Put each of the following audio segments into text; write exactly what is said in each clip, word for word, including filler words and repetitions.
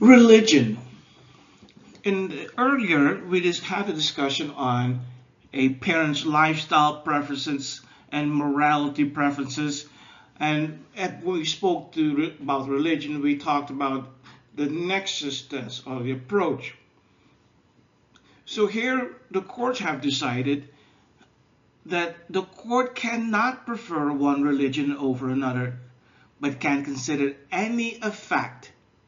Religion. In earlier, we just had a discussion on a parent's lifestyle preferences and morality preferences. And at, when we spoke to, about religion, we talked about the nexus test or the approach. So here, the courts have decided that the court cannot prefer one religion over another, but can consider any effect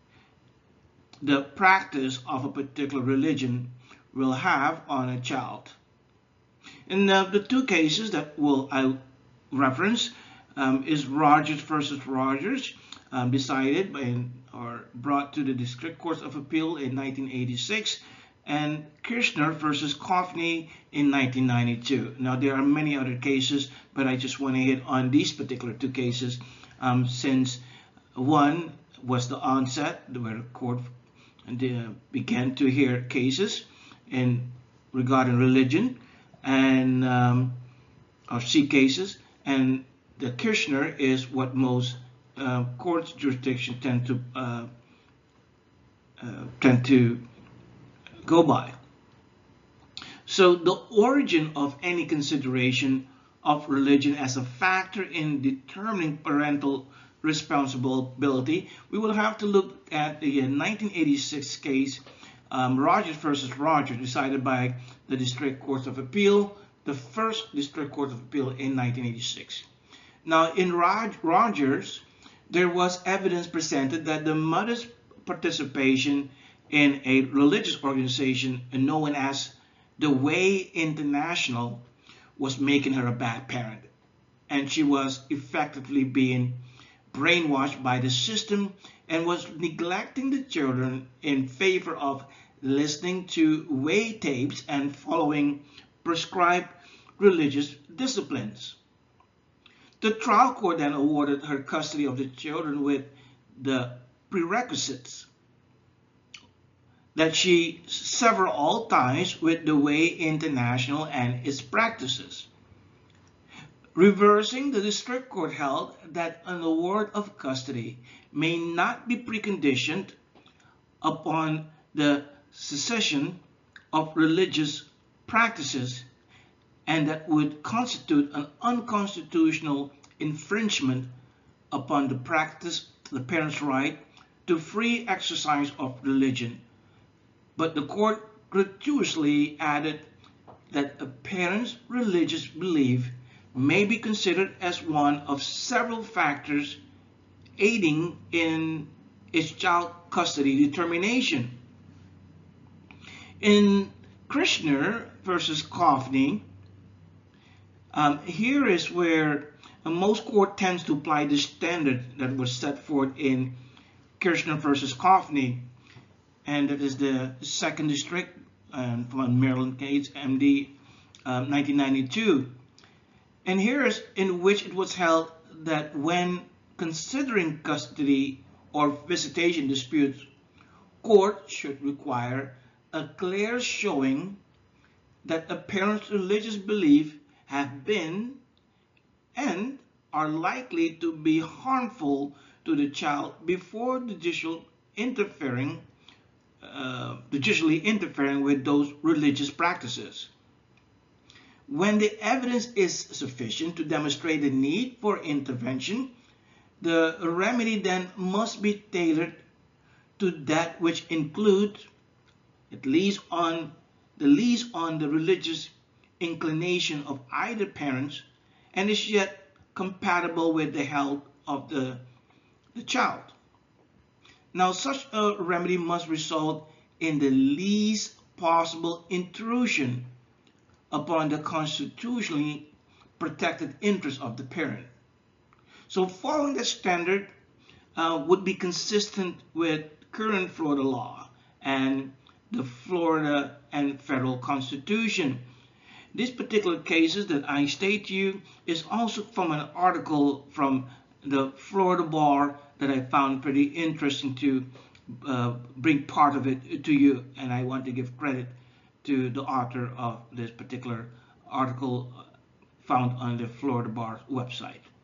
the practice of a particular religion will have on a child. In uh, the two cases that will I reference um, is Rogers versus Rogers, um, decided by, or brought to the District Court of Appeal in nineteen eighty-six, and Kirshner versus Coffney in nineteen ninety-two. Now there are many other cases, but I just want to hit on these particular two cases, um, since one was the onset where the court uh, began to hear cases in regarding religion and um, or see cases, and the Kirshner is what most uh, courts jurisdiction tend to uh, uh, tend to go by. So the origin of any consideration of religion as a factor in determining parental responsibility, we will have to look at the nineteen eighty-six case, um, Rogers versus Rogers, decided by the District Court of Appeal, the first District Court of Appeal in nineteen eighty-six. Now, in Rog Rogers, there was evidence presented that the mother's participation in a religious organization known as the Way International was making her a bad parent, and she was effectively being brainwashed by the system and was neglecting the children in favor of listening to way tapes and following prescribed religious disciplines. The trial court then awarded her custody of the children with the prerequisites that she sever all ties with the Way International and its practices. Reversing, the district court held that an award of custody may not be preconditioned upon the cessation of religious practices, and that would constitute an unconstitutional infringement upon the practice, the parent's right to free exercise of religion. But the court gratuitously added that a parent's religious belief may be considered as one of several factors aiding in its child custody determination. In Kirshner versus Coffney, um, here is where uh, most court tends to apply the standard that was set forth in Kirshner versus Coffney, and that is the second district um, from Maryland case, M D um, nineteen ninety-two. And here is in which it was held that when considering custody or visitation disputes, court should require a clear showing that a parent's religious beliefs have been and are likely to be harmful to the child before judicial interfering, uh, judicially interfering with those religious practices. When the evidence is sufficient to demonstrate the need for intervention, the remedy then must be tailored to that which includes, at least on the least on the religious inclination of either parents, and is yet compatible with the health of the, the child. Now, such a remedy must result in the least possible intrusion upon the constitutionally protected interest of the parent. So following that standard uh, would be consistent with current Florida law and the Florida and federal constitution. These particular cases that I state to you is also from an article from the Florida Bar that I found pretty interesting to uh, bring part of it to you, and I want to give credit to the author of this particular article found on the Florida Bar website.